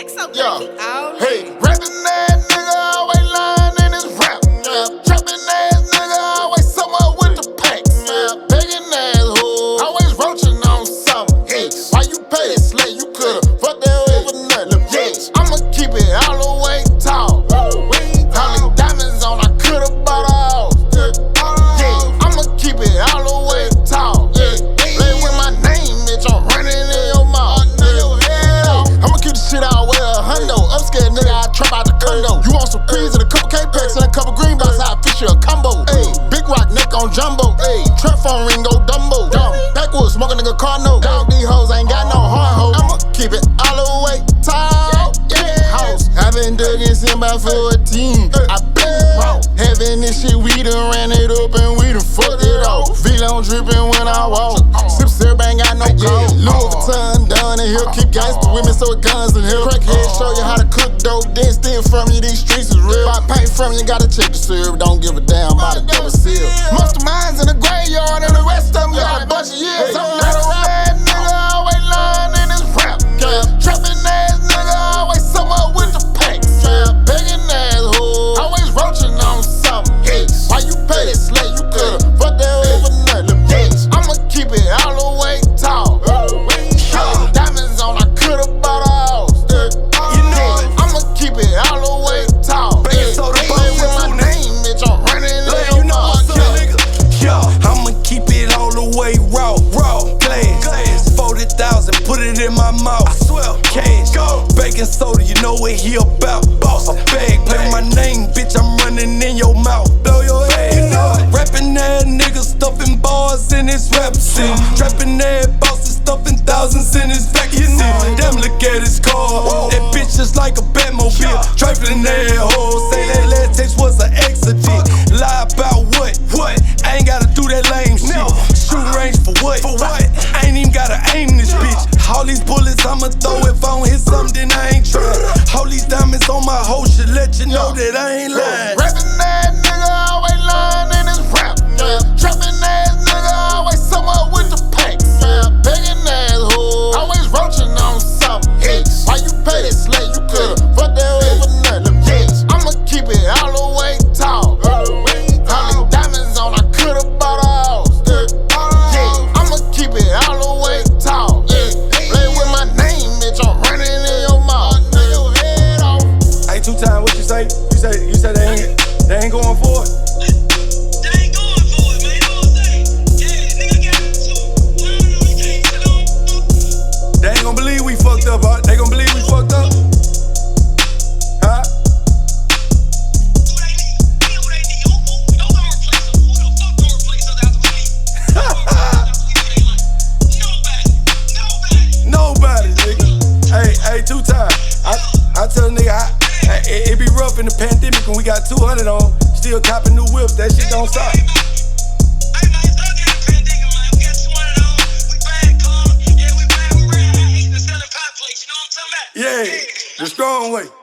X so crazy. Hey, rapping ass nigga always lying in his rap. Trapping ass nigga always somewhere with the packs. Begging ass hoe, always roaching on something. Why you pay it slay? You coulda fucked that over nothing. I'ma keep it all the way tall. Honey diamonds on, I coulda bought a house. I'ma keep it all the way tall. Play with my name, bitch, I'm running in your mouth. I'ma keep the shit out with a hundo. Upscared nigga, I trap out the condo. You want some prees and a couple K-Packs and a couple greenbacks, I fish you a combo. Big rock neck on jumbo. Trap phone ring go Dumbo. Backwoods, smoke a nigga car no. Dog these hoes ain't got no hard hoe. I'ma keep it all the way tall. House, I been digging since by 14. I been raw. Having this shit, we done ran it up and we done fucked it off. V-Long drippin' when I walk. Sip syrup ain't got no cold. Louis Vuitton down the hill, keep gangsta with me so it guns in here. Crackhead show you how to cook dope, then steal from you, these streets is real. Buy paint from you, gotta check the syrup, don't give a damn about the double seal. Most of mine's in the graveyard and the rest of them got a bunch of years. I'm not a rap nigga, always lying in his rap. Trapping ass nigga, always somewhere with the packs. Begging ass hoe, always roaching on something. Why you pay it slay? You coulda fucked that over nothing. I'ma keep it all the way tall. Diamonds on, I coulda bought a house. I'ma keep it all the way tall. Play with my name, bitch, I'm running in your mouth. I'ma keep it all the way raw, glass. 40,000, put it in my mouth. I swear, cash, baking soda, you know what he about. Boss a bag, play with my name, bitch, I'm running in your mouth. Blow your head, you know it. Rapping that nigga, stuffing bars in his rap scene. Trapping that boss is stuffing thousands in his back, you know it. Damn, look at his car, that bitch just like a Batmobile. Trifling that hoe, say that last text was an accident. Lie about what? I ain't gotta do that lame shit. Shooting range for what? I ain't even gotta aim this bitch. All these bullets I'ma throw, if I don't hit something, then I ain't trying. All these diamonds on my hoe should let you know that I ain't lying. Rapping ass nigga always lying in his rap. Trapping ass nigga always somewhere with the packs. Begging ass hoe, always roaching on something. Why you pay it slay? You coulda fucked that over nothing. I'ma keep it all the way tall. Honey diamonds on, I coulda bought a house. I'ma keep it all the way tall. Play with my name, bitch, I'm running in your mouth. Hey, 2 times, what you say? You say they ain't going for it? They ain't gonna believe we fucked up, huh? They gonna believe we fucked up? Huh? Nobody, nigga. Hey, 2 times. I tell a nigga, it be rough in the pandemic when we got 200 on, still copping new whips, that shit don't stop. Yeah, the strong way.